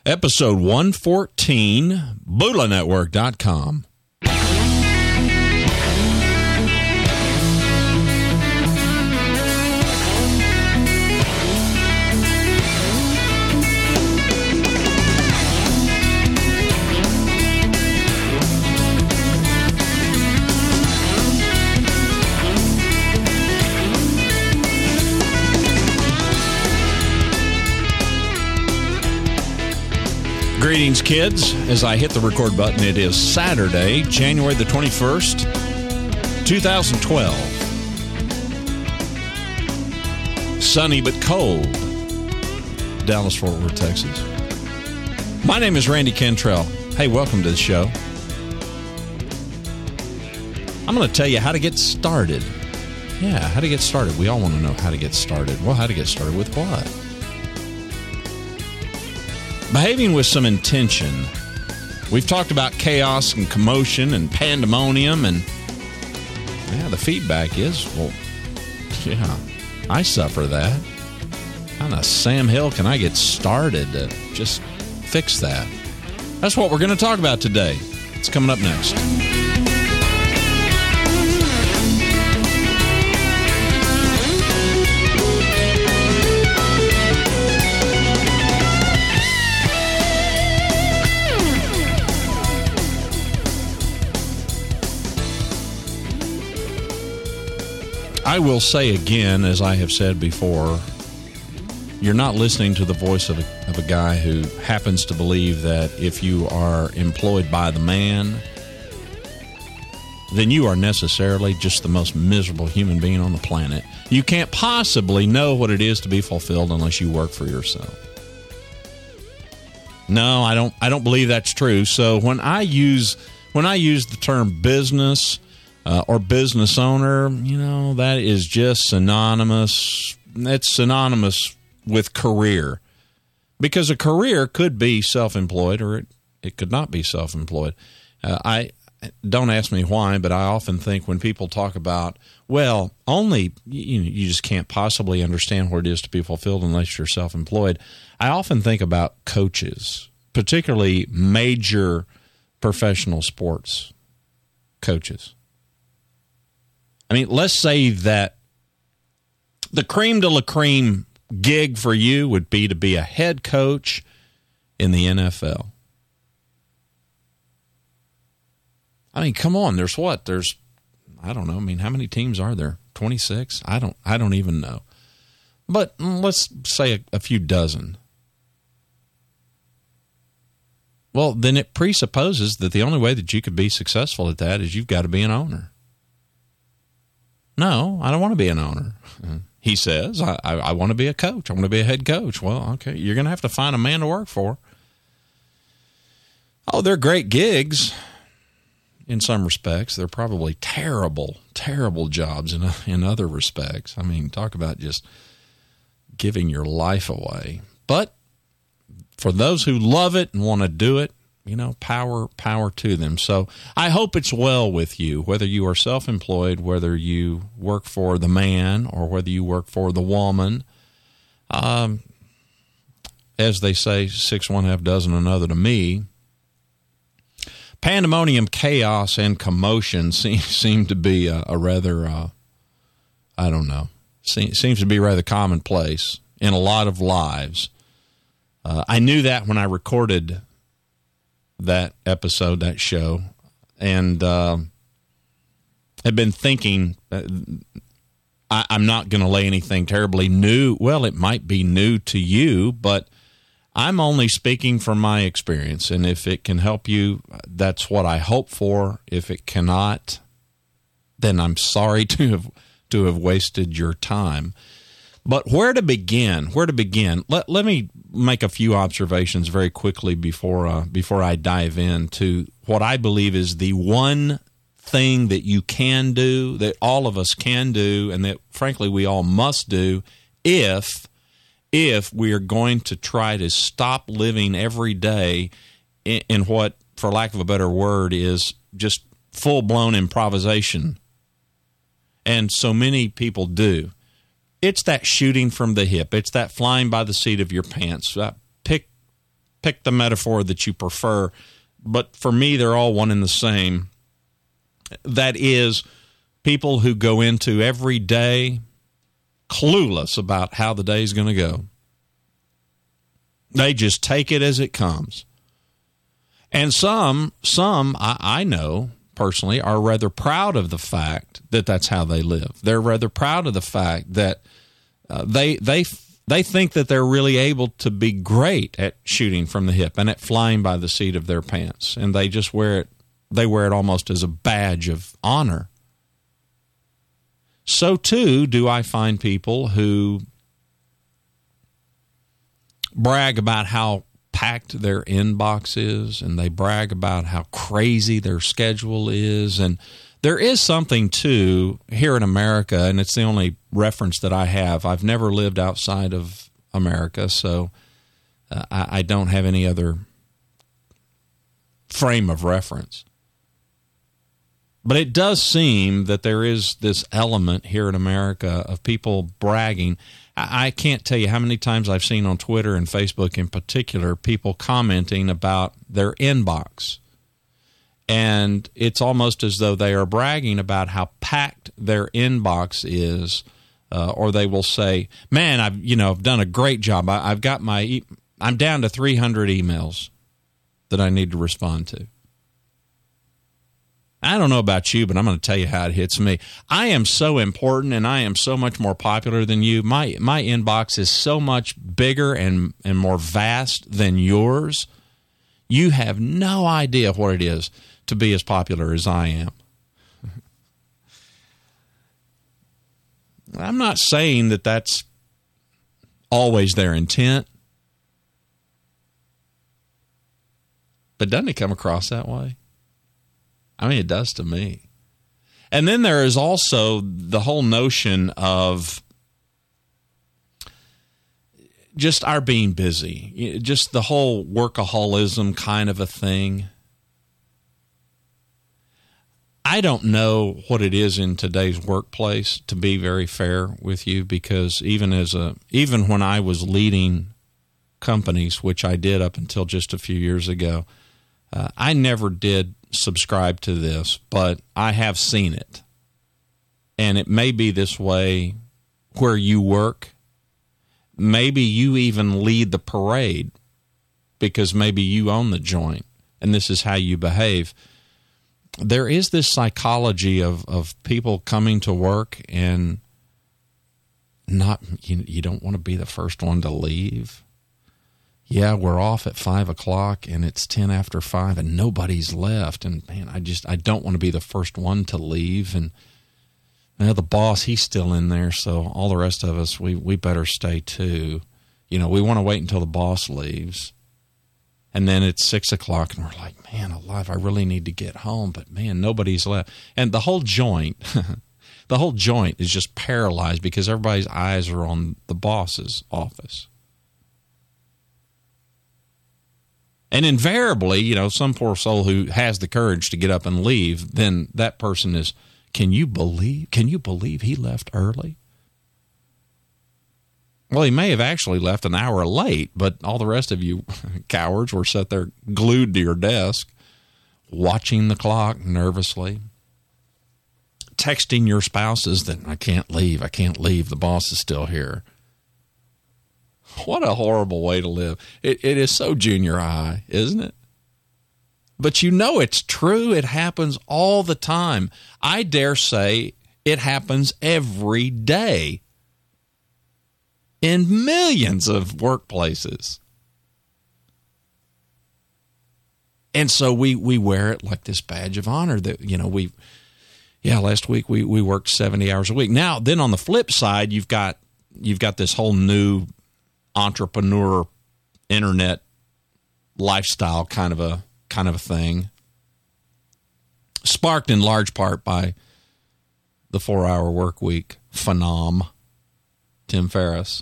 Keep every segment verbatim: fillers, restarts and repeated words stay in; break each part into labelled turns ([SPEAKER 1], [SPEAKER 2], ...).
[SPEAKER 1] Episode one fourteen, Bula Network dot com. Greetings, kids. As I hit the record button, it is Saturday, January the twenty-first, two thousand twelve. Sunny but cold, Dallas-Fort Worth, Texas. My name is Randy Cantrell. Hey, welcome to the show. I'm going to tell you how to get started. Yeah, how to get started. We all want to know how to get started. Well, how to get started with what? Behaving with some intention. We've talked about chaos and commotion and pandemonium, and yeah, the feedback is, well, yeah, I suffer that. How in the Sam Hill can I get started to just fix that? That's what we're going to talk about today. It's coming up next. I will say again, as I have said before, you're not listening to the voice of a, of a guy who happens to believe that if you are employed by the man, then you are necessarily just the most miserable human being on the planet. You can't possibly know what it is to be fulfilled unless you work for yourself. No, I don't I don't believe that's true. So when I use when I use the term business Uh, or business owner, you know, that is just synonymous. It's synonymous with career. Because a career could be self-employed or it, it could not be self-employed. Uh, I don't ask me why, but I often think when people talk about, well, only, you know, you just can't possibly understand what it is to be fulfilled unless you're self-employed. I often think about coaches, particularly major professional sports coaches. I mean, let's say that the cream de la cream gig for you would be to be a head coach in the N F L. I mean, come on, there's what? There's, I don't know. I mean, how many teams are there? twenty-six? I don't, I don't even know. But let's say a, a few dozen. Well, then it presupposes that the only way that you could be successful at that is you've got to be an owner. No, I don't want to be an owner. He says, I, I, I want to be a coach. I want to be a head coach. Well, okay, you're going to have to find a man to work for. Oh, they're great gigs in some respects. They're probably terrible, terrible jobs in, in other respects. I mean, talk about just giving your life away. But for those who love it and want to do it, you know, power, power to them. So I hope it's well with you, whether you are self-employed, whether you work for the man or whether you work for the woman. Um, as they say, six one half dozen another to me. Pandemonium, chaos, and commotion seem, seem to be a, a rather, uh, I don't know, seem, seems to be rather commonplace in a lot of lives. Uh, I knew that when I recorded that episode, that show, and uh, had been thinking, uh, I, I'm not going to lay anything terribly new. Well, it might be new to you, but I'm only speaking from my experience, and if it can help you, that's what I hope for. If it cannot, then I'm sorry to have to have wasted your time. But where to begin? Where to begin? Let let me make a few observations very quickly before uh, before I dive into what I believe is the one thing that you can do, that all of us can do, and that frankly we all must do if if we are going to try to stop living every day in, in what, for lack of a better word, is just full-blown improvisation. And so many people do. It's that shooting from the hip. It's that flying by the seat of your pants. Uh, pick pick the metaphor that you prefer. But for me, they're all one and the same. That is, people who go into every day clueless about how the day is going to go. They just take it as it comes. And some, some I, I know personally, are rather proud of the fact that that's how they live. They're rather proud of the fact that uh, they they they think that they're really able to be great at shooting from the hip and at flying by the seat of their pants, and they just wear it. They wear it almost as a badge of honor. So too do I find people who brag about how packed their inbox is, and they brag about how crazy their schedule is. And there is something, too, here in America, and it's the only reference that I have. I've never lived outside of America, so uh, I, I don't have any other frame of reference. But it does seem that there is this element here in America of people bragging. I can't tell you how many times I've seen on Twitter and Facebook in particular people commenting about their inbox. And it's almost as though they are bragging about how packed their inbox is, uh, or they will say, man, I've, you know, I've done a great job. I, I've got my, e- I'm down to three hundred emails that I need to respond to. I don't know about you, but I'm going to tell you how it hits me. I am so important, and I am so much more popular than you. My my inbox is so much bigger and, and more vast than yours. You have no idea what it is to be as popular as I am. I'm not saying that that's always their intent, but doesn't it come across that way? I mean, it does to me. And then there is also the whole notion of just our being busy, just the whole workaholism kind of a thing. I don't know what it is in today's workplace, to be very fair with you, because even as a even when I was leading companies, which I did up until just a few years ago, uh, I never did subscribe to this, but I have seen it. And it may be this way where you work. Maybe you even lead the parade because maybe you own the joint and this is how you behave. There is this psychology of, of people coming to work and not, you, you don't want to be the first one to leave. Yeah, we're off at five o'clock and it's ten after five and nobody's left. And man, I just, I don't want to be the first one to leave. And now the boss, he's still in there. So all the rest of us, we, we better stay too. You know, we want to wait until the boss leaves. And then it's six o'clock and we're like, man, alive, I really need to get home. But man, nobody's left. And the whole joint, the whole joint is just paralyzed because everybody's eyes are on the boss's office. And invariably, you know, some poor soul who has the courage to get up and leave, then that person is, can you believe, can you believe he left early? Well, he may have actually left an hour late, but all the rest of you cowards were sat there glued to your desk, watching the clock nervously, texting your spouses that I can't leave, I can't leave, the boss is still here. What a horrible way to live. It, it is so junior high, isn't it? But you know it's true. It happens all the time. I dare say it happens every day in millions of workplaces. And so we, we wear it like this badge of honor that, you know, we, yeah, last week we, we worked seventy hours a week. Now, then on the flip side, you've got, you've got this whole new entrepreneur internet lifestyle kind of a kind of a thing, sparked in large part by the four-hour work week phenom, Tim Ferriss.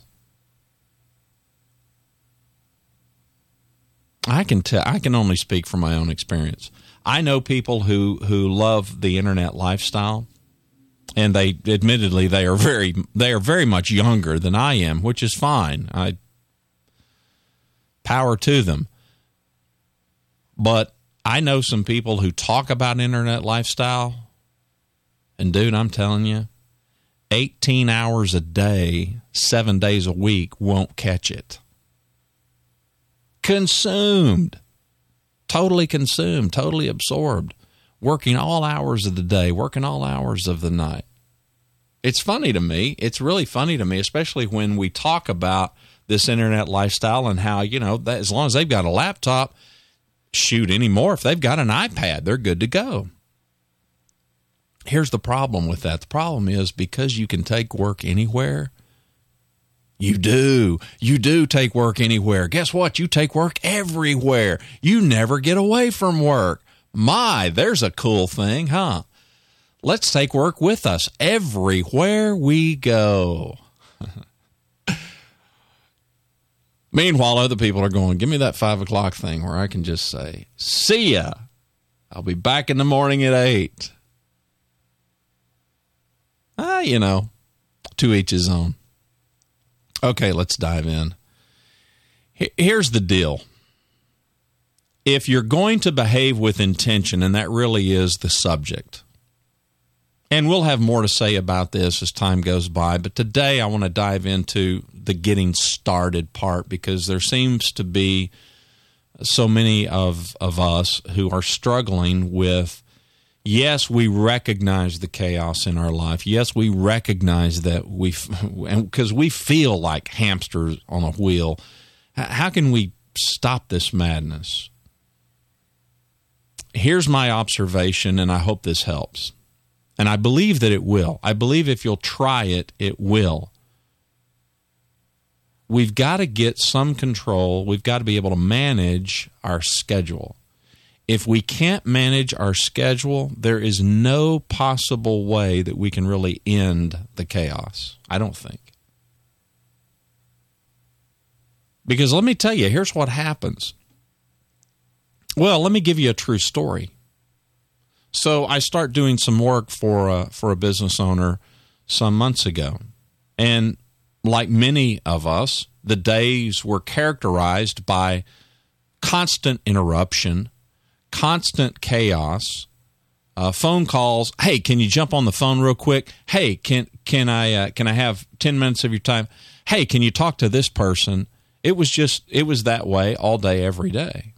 [SPEAKER 1] I can tell. I can only speak from my own experience. I know people who who love the internet lifestyle, and they admittedly they are very they are very much younger than I am, which is fine. I power to them. But I know some people who talk about internet lifestyle, and dude, I'm telling you, eighteen hours a day, seven days a week won't catch it. Consumed. Totally consumed, totally absorbed, working all hours of the day, working all hours of the night. It's funny to me. It's really funny to me, especially when we talk about this internet lifestyle and how, you know, that as long as they've got a laptop, shoot, anymore, if they've got an iPad, they're good to go. Here's the problem with that. The problem is because you can take work anywhere, you do. You do take work anywhere. Guess what? You take work everywhere. You never get away from work. My, there's a cool thing, huh? Let's take work with us everywhere we go. Meanwhile, other people are going, give me that five o'clock thing where I can just say, see ya. I'll be back in the morning at eight. Ah, you know, to each his own. Okay, let's dive in. Here's the deal. If you're going to behave with intention, and that really is the subject, and we'll have more to say about this as time goes by, but today I want to dive into the getting started part because there seems to be so many of, of us who are struggling with, yes, we recognize the chaos in our life. Yes, we recognize that we, because we feel like hamsters on a wheel. How can we stop this madness? Here's my observation, and I hope this helps. And I believe that it will. I believe if you'll try it, it will. We've got to get some control. We've got to be able to manage our schedule. If we can't manage our schedule, there is no possible way that we can really end the chaos, I don't think. Because let me tell you, here's what happens. Well, let me give you a true story. So I start doing some work for a, for a business owner some months ago. And like many of us, the days were characterized by constant interruption, constant chaos, uh, phone calls. Hey, can you jump on the phone real quick? Hey, can can I uh, can I have ten minutes of your time? Hey, can you talk to this person? It was just it was that way all day, every day.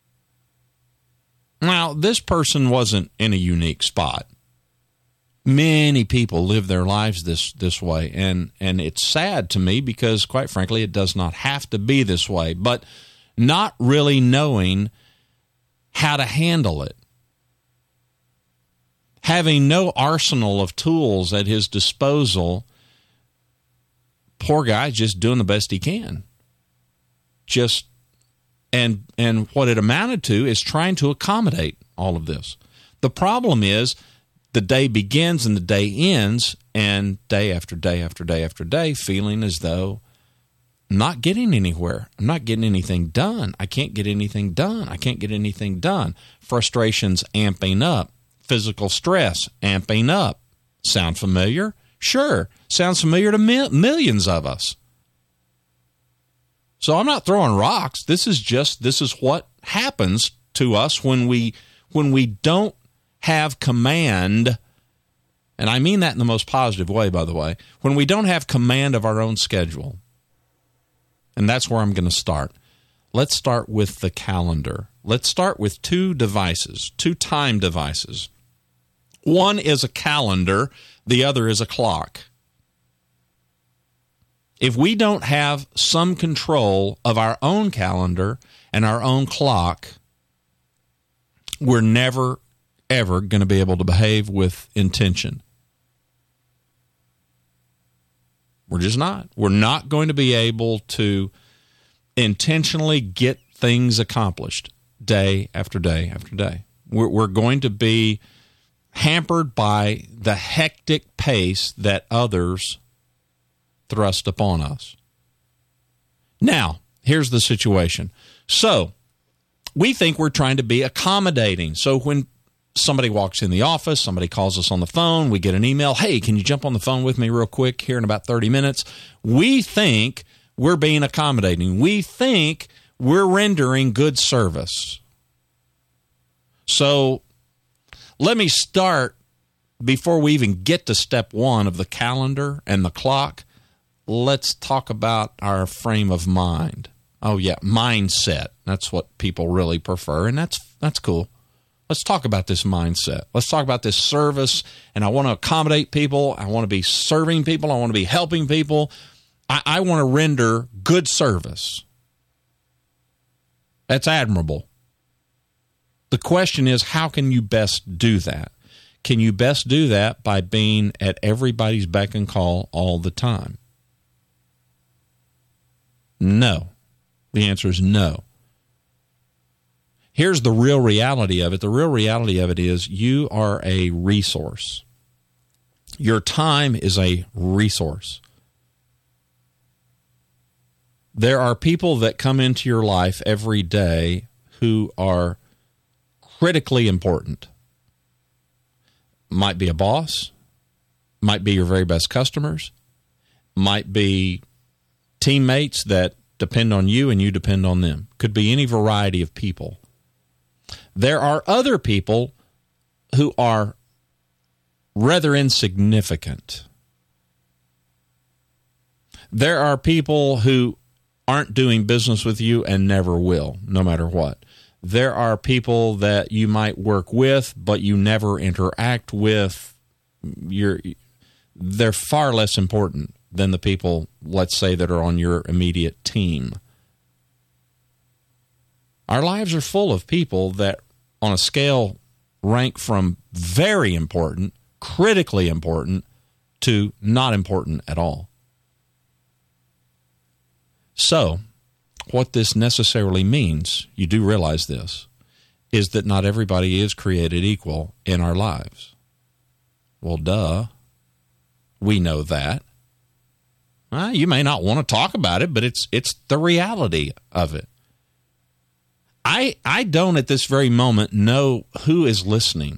[SPEAKER 1] Now, this person wasn't in a unique spot. Many people live their lives this this way, and and it's sad to me because, quite frankly, it does not have to be this way. But not really knowing how to handle it, having no arsenal of tools at his disposal, poor guy's just doing the best he can. Just and and what it amounted to is trying to accommodate all of this. The problem is the day begins and the day ends, and day after day after day after day, feeling as though I'm not getting anywhere. I'm not getting anything done. I can't get anything done. I can't get anything done. Frustrations amping up. Physical stress amping up. Sound familiar? Sure. Sounds familiar to mi- millions of us. So I'm not throwing rocks. This is just, this is what happens to us when we when we don't have command, and I mean that in the most positive way, by the way, when we don't have command of our own schedule. And that's where I'm going to start. Let's start with the calendar. Let's start with two devices, two time devices. One is a calendar, the other is a clock. If we don't have some control of our own calendar and our own clock, we're never, ever going to be able to behave with intention. We're just not. We're not going to be able to intentionally get things accomplished day after day after day. We're, we're going to be hampered by the hectic pace that others thrust upon us. Now, here's the situation. So, we think we're trying to be accommodating. So when somebody walks in the office, somebody calls us on the phone, we get an email, hey, can you jump on the phone with me real quick here in about thirty minutes? We think we're being accommodating. We think we're rendering good service. So let me start, before we even get to step one of the calendar and the clock, let's talk about our frame of mind. Oh, yeah, mindset. That's what people really prefer, and that's that's cool. Let's talk about this mindset. Let's talk about this service, and I want to accommodate people. I want to be serving people. I want to be helping people. I, I want to render good service. That's admirable. The question is, how can you best do that? Can you best do that by being at everybody's beck and call all the time? No. The answer is no. Here's the real reality of it. The real reality of it is you are a resource. Your time is a resource. There are people that come into your life every day who are critically important. Might be a boss, might be your very best customers, might be teammates that depend on you and you depend on them. Could be any variety of people. There are other people who are rather insignificant. There are people who aren't doing business with you and never will, no matter what. There are people that you might work with, but you never interact with. You're, they're far less important than the people, let's say, that are on your immediate team. Our lives are full of people that, on a scale, rank from very important, critically important, to not important at all. So, what this necessarily means, you do realize this, is that not everybody is created equal in our lives. Well, duh. We know that. Well, you may not want to talk about it, but it's it's the reality of it. I I don't at this very moment know who is listening.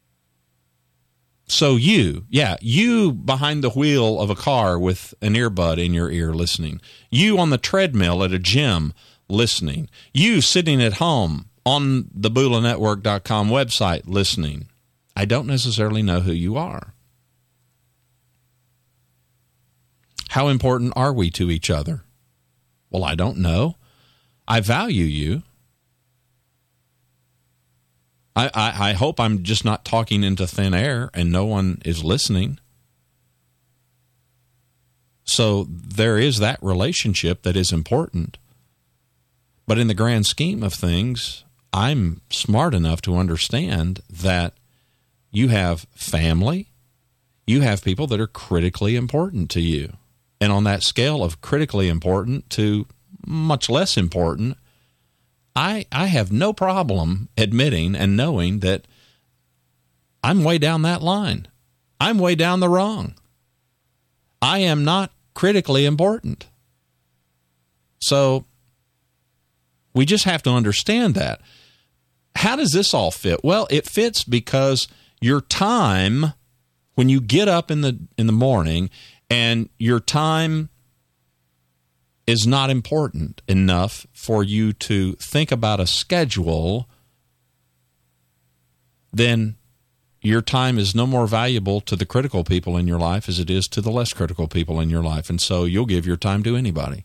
[SPEAKER 1] So you, yeah, you behind the wheel of a car with an earbud in your ear listening. You on the treadmill at a gym listening. You sitting at home on the Bula Network dot com website listening. I don't necessarily know who you are. How important are we to each other? Well, I don't know. I value you. I, I, I hope I'm just not talking into thin air and no one is listening. So there is that relationship that is important. But in the grand scheme of things, I'm smart enough to understand that you have family, you have people that are critically important to you. And on that scale of critically important to much less important, I I have no problem admitting and knowing that I'm way down that line. I'm way down the wrong. I am not critically important. So we just have to understand that. How does this all fit? Well, it fits because your time, when you get up in the in the morning and your time is not important enough for you to think about a schedule, then your time is no more valuable to the critical people in your life as it is to the less critical people in your life. And so you'll give your time to anybody.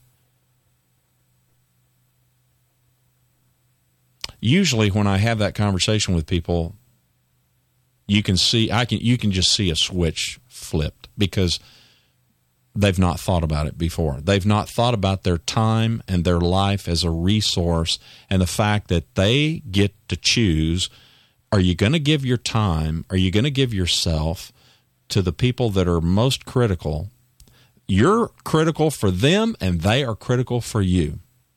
[SPEAKER 1] Usually when I have that conversation with people, you can see, I can, you can just see a switch flipped because they've not thought about it before. They've not thought about their time and their life as a resource and the fact that they get to choose, are you going to give your time, are you going to give yourself to the people that are most critical? You're critical for them and they are critical for you.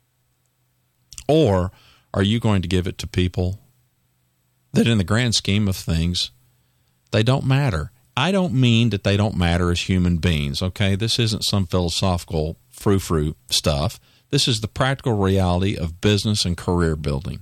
[SPEAKER 1] Or are you going to give it to people that in the grand scheme of things, they don't matter? I don't mean that they don't matter as human beings, okay? This isn't some philosophical frou-frou stuff. This is the practical reality of business and career building.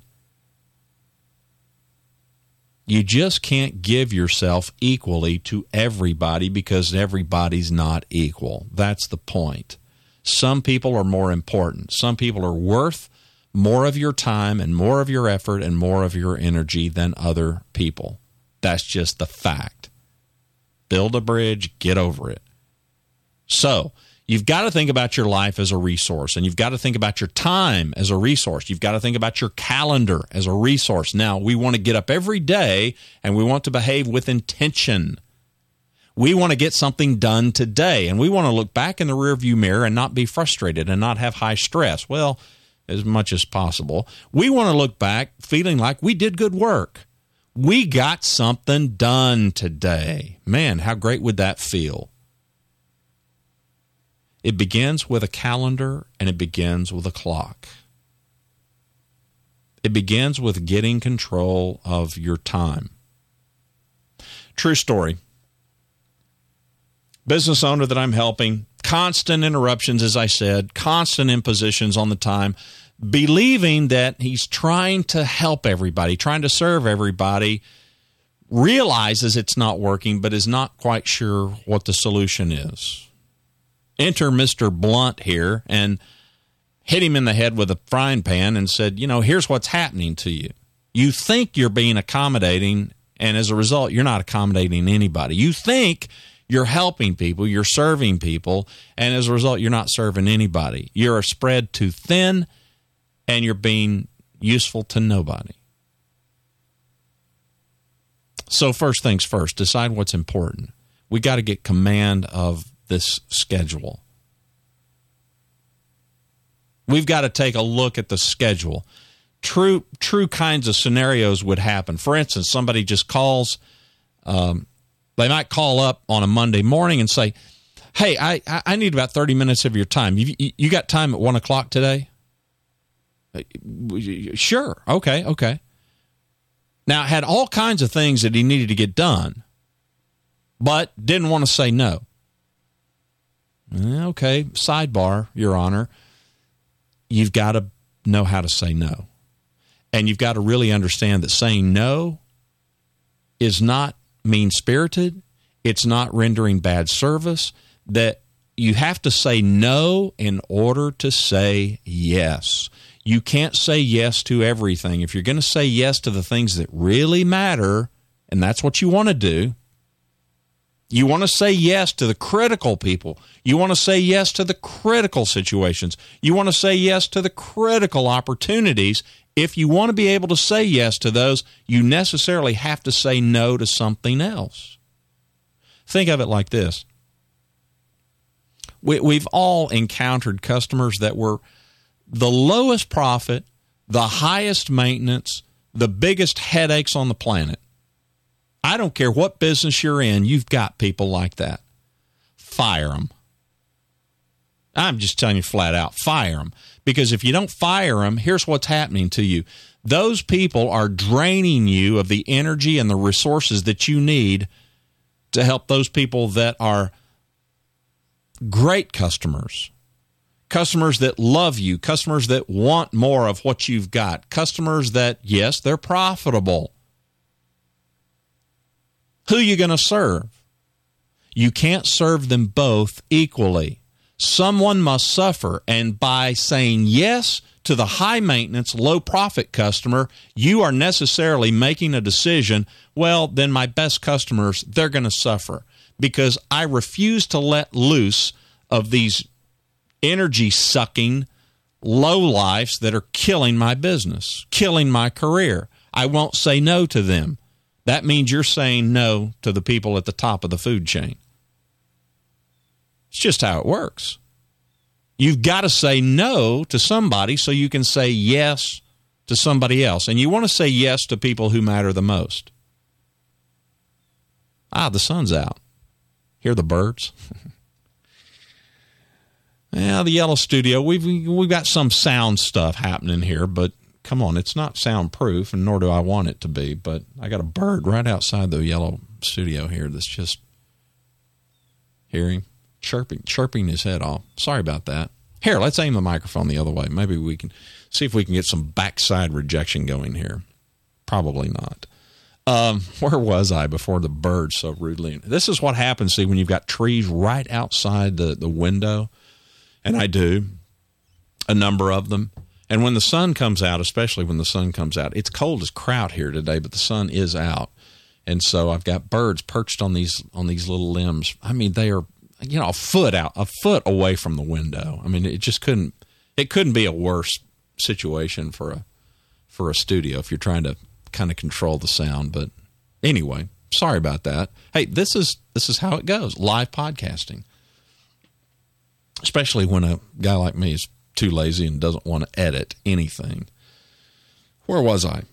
[SPEAKER 1] You just can't give yourself equally to everybody because everybody's not equal. That's the point. Some people are more important. Some people are worth more of your time and more of your effort and more of your energy than other people. That's just the fact. Build a bridge, get over it. So, you've got to think about your life as a resource, and you've got to think about your time as a resource. You've got to think about your calendar as a resource. Now, we want to get up every day, and we want to behave with intention. We want to get something done today, and we want to look back in the rearview mirror and not be frustrated and not have high stress. Well, as much as possible. We want to look back feeling like we did good work. We got something done today. Man, how great would that feel? It begins with a calendar, and it begins with a clock. It begins with getting control of your time. True story. Business owner that I'm helping, constant interruptions, as I said, constant impositions on the time, believing that he's trying to help everybody, trying to serve everybody, realizes it's not working, but is not quite sure what the solution is. Enter Mister Blunt here and hit him in the head with a frying pan and said, you know, here's what's happening to you. You think you're being accommodating, and as a result, you're not accommodating anybody. You think you're helping people, you're serving people, and as a result, you're not serving anybody. You're spread too thin, and you're being useful to nobody. So first things first, decide what's important. We got to get command of this schedule. We've got to take a look at the schedule. True, true kinds of scenarios would happen. For instance, somebody just calls. Um, they might call up on a Monday morning and say, "Hey, I I need about thirty minutes of your time. You you got time at one o'clock today?" Sure. Okay. Okay. Now, had all kinds of things that he needed to get done, but didn't want to say no. Okay, sidebar, Your Honor. You've got to know how to say no. And you've got to really understand that saying no is not mean-spirited. It's not rendering bad service. That you have to say no in order to say yes. You can't say yes to everything. If you're going to say yes to the things that really matter, and that's what you want to do, you want to say yes to the critical people. You want to say yes to the critical situations. You want to say yes to the critical opportunities. If you want to be able to say yes to those, you necessarily have to say no to something else. Think of it like this. We, we've all encountered customers that were the lowest profit, the highest maintenance, the biggest headaches on the planet. I don't care what business you're in, you've got people like that. Fire them. I'm just telling you flat out, fire them. Because if you don't fire them, here's what's happening to you. Those people are draining you of the energy and the resources that you need to help those people that are great customers. Customers that love you, customers that want more of what you've got, customers that, yes, they're profitable. Who are you going to serve? You can't serve them both equally. Someone must suffer, and by saying yes to the high-maintenance, low-profit customer, you are necessarily making a decision, well, then my best customers, they're going to suffer because I refuse to let loose of these energy-sucking lowlifes that are killing my business, killing my career. I won't say no to them. That means you're saying no to the people at the top of the food chain. It's just how it works. You've got to say no to somebody so you can say yes to somebody else. And you want to say yes to people who matter the most. Ah, the sun's out. Hear the birds? Yeah, the Yellow Studio, we've, we've got some sound stuff happening here, but come on, it's not soundproof, and nor do I want it to be, but I got a bird right outside the Yellow Studio here that's just hearing, chirping, chirping his head off. Sorry about that. Here, let's aim the microphone the other way. Maybe we can see if we can get some backside rejection going here. Probably not. Um, where was I before the bird so rudely? This is what happens, see, when you've got trees right outside the, the window, and I do, a number of them. And when the sun comes out, especially when the sun comes out, it's cold as kraut here today, but the sun is out. And so I've got birds perched on these on these little limbs. I mean, they are, you know, a foot out, a foot away from the window. I mean, it just couldn't it couldn't be a worse situation for a for a studio if you're trying to kind of control the sound. But anyway, sorry about that. Hey, this is this is how it goes. Live podcasting. Especially when a guy like me is too lazy and doesn't want to edit anything. Where was I?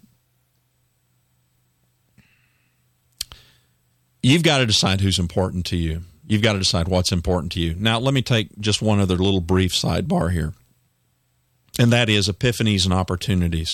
[SPEAKER 1] You've got to decide who's important to you. You've got to decide what's important to you. Now, let me take just one other little brief sidebar here, and that is epiphanies and opportunities.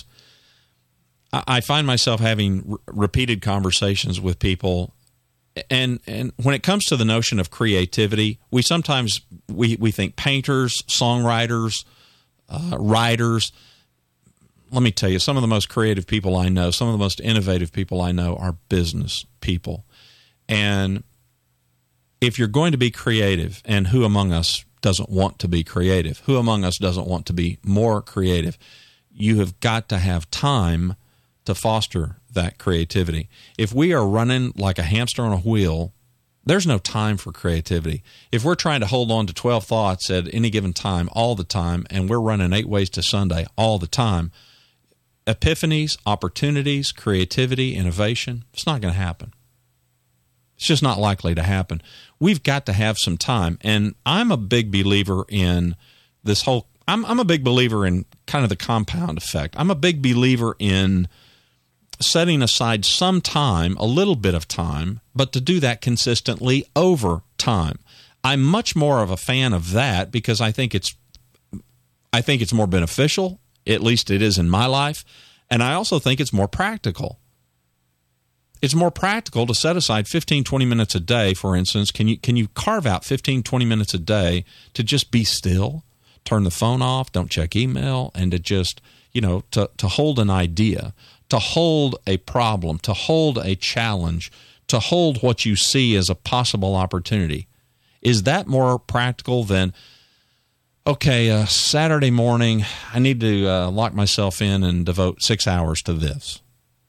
[SPEAKER 1] I find myself having r- repeated conversations with people, and and when it comes to the notion of creativity, we sometimes we, we think painters, songwriters, uh, writers. Let me tell you, some of the most creative people I know, some of the most innovative people I know are business people. And if you're going to be creative, and who among us doesn't want to be creative? Who among us doesn't want to be more creative? You have got to have time to foster that creativity. If we are running like a hamster on a wheel, there's no time for creativity. If we're trying to hold on to twelve thoughts at any given time, all the time, and we're running eight ways to Sunday all the time, epiphanies, opportunities, creativity, innovation, it's not going to happen. It's just not likely to happen. We've got to have some time. And I'm a big believer in this whole, I'm, I'm a big believer in kind of the compound effect. I'm a big believer in setting aside some time, a little bit of time, but to do that consistently over time. I'm much more of a fan of that because I think it's, I think it's more beneficial, at least it is in my life, and I also think it's more practical. It's more practical to set aside fifteen, twenty minutes a day, for instance. Can you can you carve out fifteen, twenty minutes a day to just be still, turn the phone off, don't check email, and to just, you know, to, to hold an idea, to hold a problem, to hold a challenge, to hold what you see as a possible opportunity? Is that more practical than, okay, uh, Saturday morning, I need to uh, lock myself in and devote six hours to this?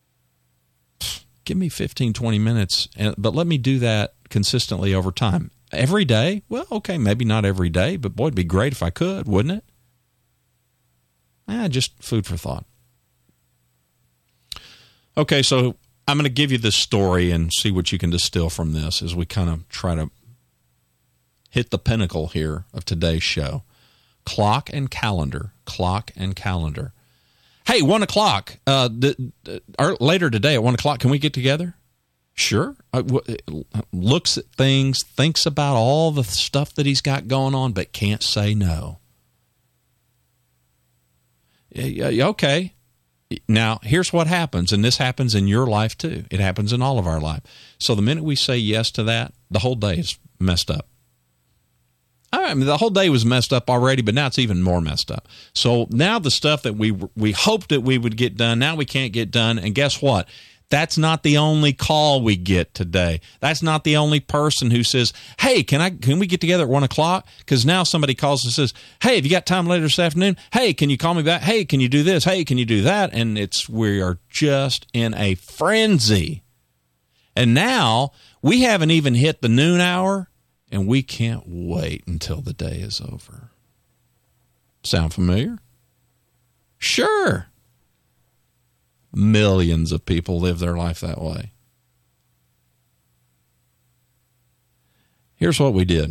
[SPEAKER 1] Give me fifteen, twenty minutes, but let me do that consistently over time. Every day? Well, okay, maybe not every day, but boy, it'd be great if I could, wouldn't it? Eh, just food for thought. Okay, so I'm going to give you this story and see what you can distill from this as we kind of try to hit the pinnacle here of today's show. Clock and calendar. Clock and calendar. Hey, one o'clock, uh, the, the, or later today at one o'clock, can we get together? Sure. Uh, w- looks at things, thinks about all the stuff that he's got going on, but can't say no. Yeah, okay. Now, here's what happens, and this happens in your life too. It happens in all of our life. So the minute we say yes to that, the whole day is messed up. I mean, the whole day was messed up already, but now it's even more messed up. So now the stuff that we we hoped that we would get done, now we can't get done. And guess what? That's not the only call we get today. That's not the only person who says, hey, can I can we get together at one o'clock? Because now somebody calls and says, hey, have you got time later this afternoon? Hey, can you call me back? Hey, can you do this? Hey, can you do that? And it's we are just in a frenzy. And now we haven't even hit the noon hour, and we can't wait until the day is over. Sound familiar? Sure. Millions of people live their life that way. Here's what we did.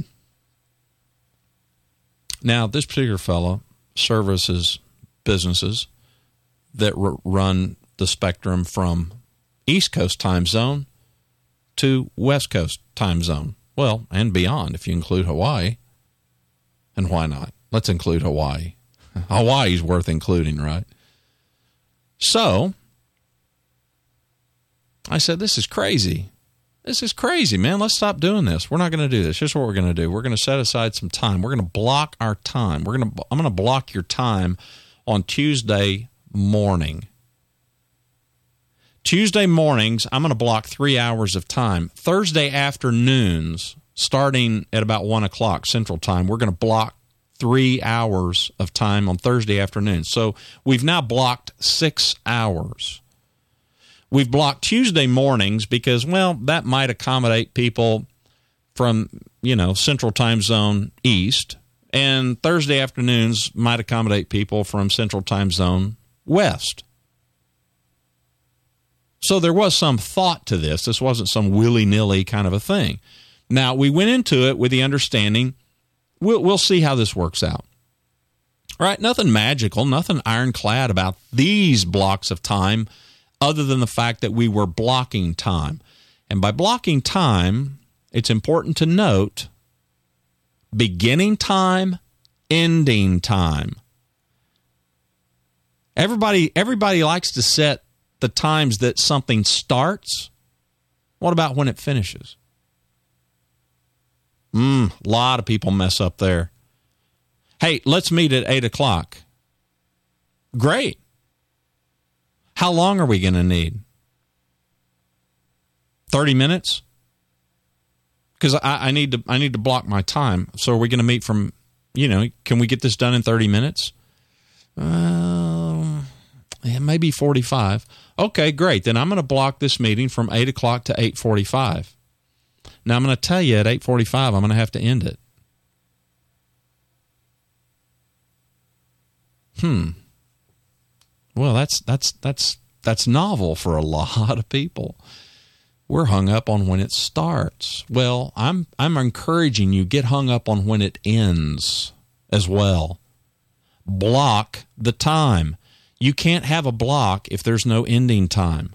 [SPEAKER 1] Now, this particular fellow services businesses that r- run the spectrum from East Coast time zone to West Coast time zone. Well, and beyond, if you include Hawaii. And why not? Let's include Hawaii. Hawaii's worth including, right? So, I said, this is crazy. This is crazy, man. Let's stop doing this. We're not going to do this. Here's what we're going to do. We're going to set aside some time. We're going to block our time. We're going to. I'm going to block your time on Tuesday morning. Tuesday mornings, I'm going to block three hours of time. Thursday afternoons, starting at about one o'clock Central Time, we're going to block three hours of time on Thursday afternoon. So we've now blocked six hours. We've blocked Tuesday mornings because, well, that might accommodate people from, you know, Central Time Zone East, and Thursday afternoons might accommodate people from Central Time Zone West. So there was some thought to this. This wasn't some willy-nilly kind of a thing. Now, we went into it with the understanding we'll, we'll see how this works out. All right, nothing magical, nothing ironclad about these blocks of time other than the fact that we were blocking time. And by blocking time, it's important to note beginning time, ending time. Everybody, everybody likes to set the times that something starts. What about when it finishes? Mm, a lot of people mess up there. Hey, let's meet at eight o'clock. Great. How long are we going to need? thirty minutes? Because I, I need to I need to block my time. So are we going to meet from, you know, can we get this done in thirty minutes? Uh, yeah, maybe forty-five. Okay, great. Then I'm going to block this meeting from eight o'clock to eight forty-five. Now I'm going to tell you at eight forty-five I'm going to have to end it. Hmm. Well, that's that's that's that's novel for a lot of people. We're hung up on when it starts. Well, I'm I'm encouraging you, get hung up on when it ends as well. Block the time. You can't have a block if there's no ending time.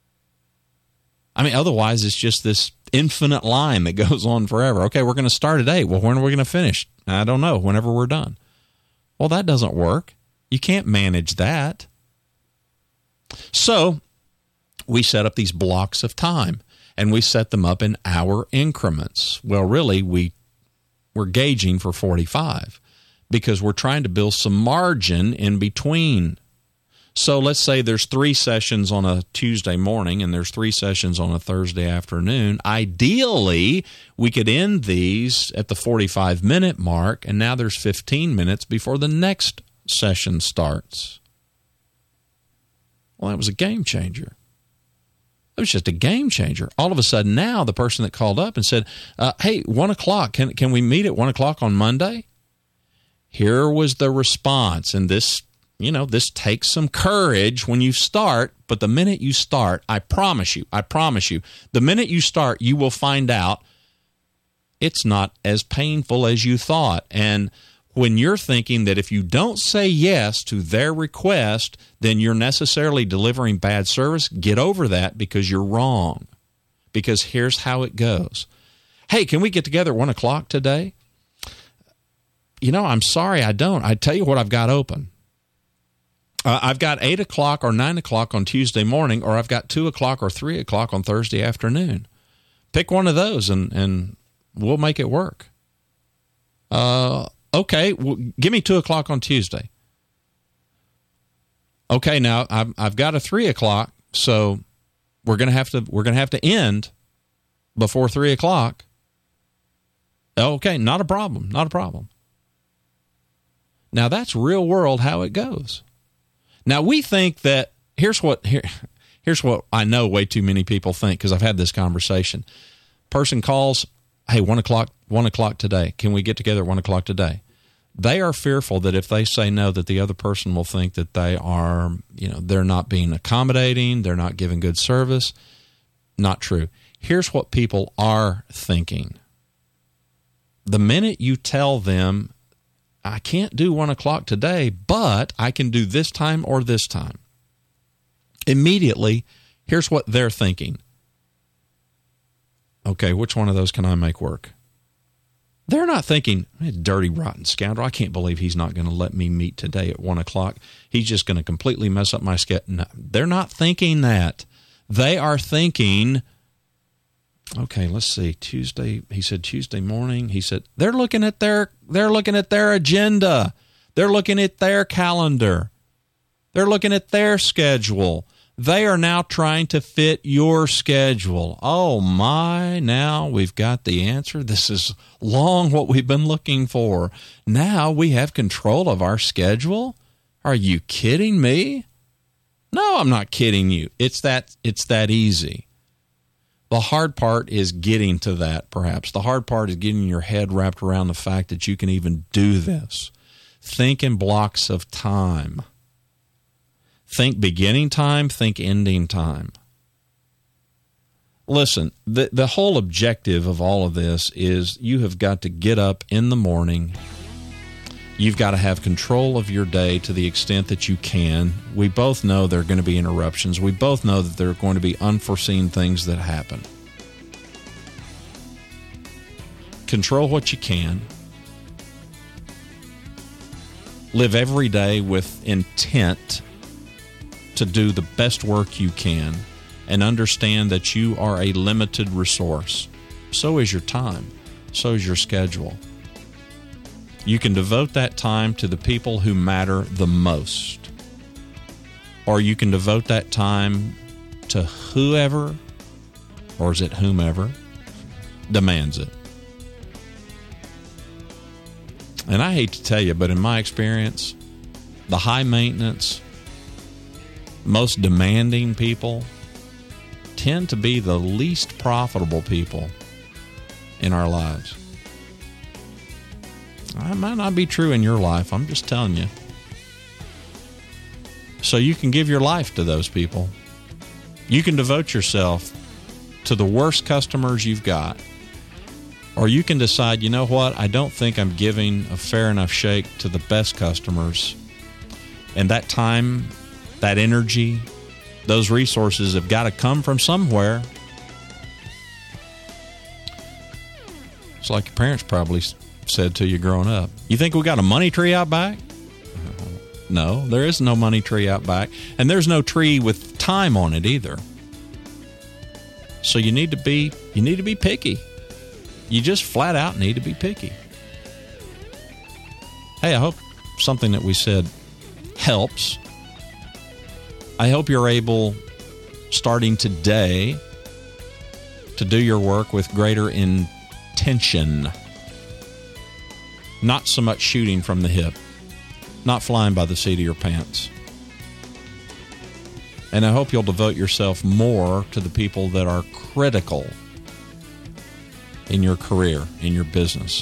[SPEAKER 1] I mean, otherwise it's just this infinite line that goes on forever. Okay, we're going to start at eight. Well, when are we going to finish? I don't know, whenever we're done. Well, that doesn't work. You can't manage that. So we set up these blocks of time, and we set them up in hour increments. Well, really, we, we're gauging for forty-five because we're trying to build some margin in between. So let's say there's three sessions on a Tuesday morning and there's three sessions on a Thursday afternoon. Ideally, we could end these at the forty-five minute mark, and now there's fifteen minutes before the next session starts. Well, that was a game changer. It was just a game changer. All of a sudden now the person that called up and said, uh, hey, one o'clock, can, can we meet at one o'clock on Monday? Here was the response. And this, you know, this takes some courage when you start, but the minute you start, I promise you, I promise you, the minute you start, you will find out it's not as painful as you thought. And when you're thinking that if you don't say yes to their request, then you're necessarily delivering bad service, get over that because you're wrong. Because here's how it goes. Hey, can we get together at one o'clock today? You know, I'm sorry, I don't. I tell you what I've got open. Uh, I've got eight o'clock or nine o'clock on Tuesday morning, or I've got two o'clock or three o'clock on Thursday afternoon. Pick one of those and, and we'll make it work. Uh, okay, well, give me two o'clock on Tuesday. Okay, now I've, I've got a three o'clock, so we're gonna have to we're gonna have to end before three o'clock. Okay, not a problem, not a problem. Now that's real world how it goes. Now we think that here's what here, here's what I know way too many people think because I've had this conversation. Person calls, hey, one o'clock, one o'clock today. Can we get together at one o'clock today? They are fearful that if they say no, that the other person will think that they are, you know, they're not being accommodating, they're not giving good service. Not true. Here's what people are thinking. The minute you tell them, I can't do one o'clock today, but I can do this time or this time. Immediately, here's what they're thinking. Okay, which one of those can I make work? They're not thinking, dirty, rotten scoundrel, I can't believe he's not going to let me meet today at one o'clock. He's just going to completely mess up my schedule. No, they're not thinking that. They are thinking, okay, let's see, Tuesday, he said Tuesday morning. He said, they're looking at their, they're looking at their agenda. They're looking at their calendar. They're looking at their schedule. They are now trying to fit your schedule. Oh my, now we've got the answer. This is long what we've been looking for. Now we have control of our schedule? Are you kidding me? No, I'm not kidding you. It's that it's that easy. The hard part is getting to that, perhaps. The hard part is getting your head wrapped around the fact that you can even do this. Think in blocks of time. Think beginning time, think ending time. Listen, the, the whole objective of all of this is you have got to get up in the morning. You've got to have control of your day to the extent that you can. We both know there are going to be interruptions. We both know that there are going to be unforeseen things that happen. Control what you can. Live every day with intent to do the best work you can, and understand that you are a limited resource. So is your time. So is your schedule. You can devote that time to the people who matter the most. Or you can devote that time to whoever, or is it whomever, demands it. And I hate to tell you, but in my experience, the high maintenance, most demanding people tend to be the least profitable people in our lives. That might not be true in your life. I'm just telling you. So you can give your life to those people. You can devote yourself to the worst customers you've got. Or you can decide, you know what, I don't think I'm giving a fair enough shake to the best customers. And that time, that energy, those resources have got to come from somewhere. It's like your parents probably said to you growing up. You think we got a money tree out back? No, there is no money tree out back. And there's no tree with time on it either. So you need to be you need to be picky. You just flat out need to be picky. Hey, I hope something that we said helps. I hope you're able, starting today, to do your work with greater intention. Not so much shooting from the hip. Not flying by the seat of your pants. And I hope you'll devote yourself more to the people that are critical in your career, in your business.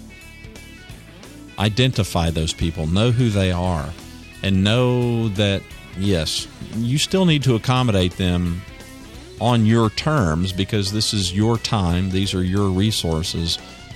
[SPEAKER 1] Identify those people. Know who they are. And know that, yes, you still need to accommodate them on your terms because this is your time. These are your resources.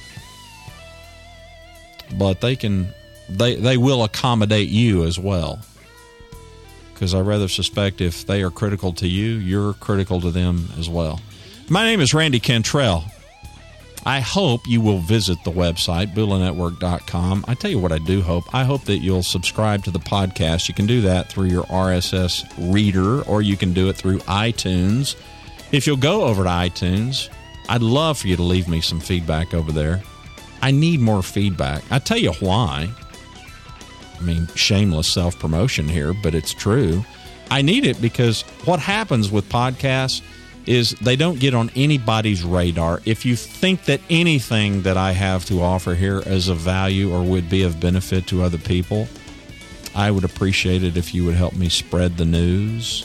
[SPEAKER 1] But they can, they, they will accommodate you as well. Because I rather suspect if they are critical to you, you're critical to them as well. My name is Randy Cantrell. I hope you will visit the website, Bula Network dot com. I tell you what I do hope. I hope that you'll subscribe to the podcast. You can do that through your R S S reader, or you can do it through iTunes. If you'll go over to iTunes, I'd love for you to leave me some feedback over there. I need more feedback. I tell you why. I mean, shameless self-promotion here, but it's true. I need it because what happens with podcasts is they don't get on anybody's radar. If you think that anything that I have to offer here is of value or would be of benefit to other people, I would appreciate it if you would help me spread the news.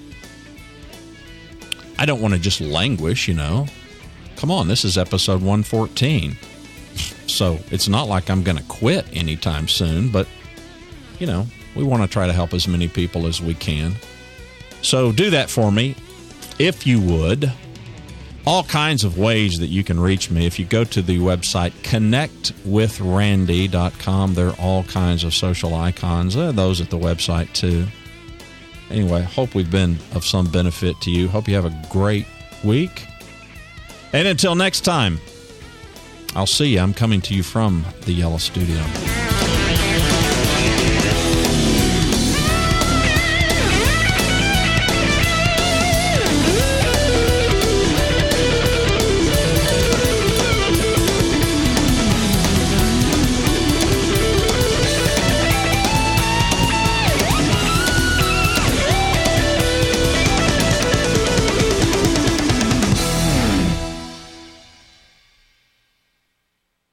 [SPEAKER 1] I don't want to just languish, you know. Come on, this is episode one fourteen. So it's not like I'm going to quit anytime soon, but, you know, we want to try to help as many people as we can. So do that for me, if you would. All kinds of ways that you can reach me. If you go to the website connect with randy dot com, there are all kinds of social icons. There are those at the website too. Anyway, hope we've been of some benefit to you. Hope you have a great week. And until next time, I'll see you. I'm coming to you from the Yellow Studio.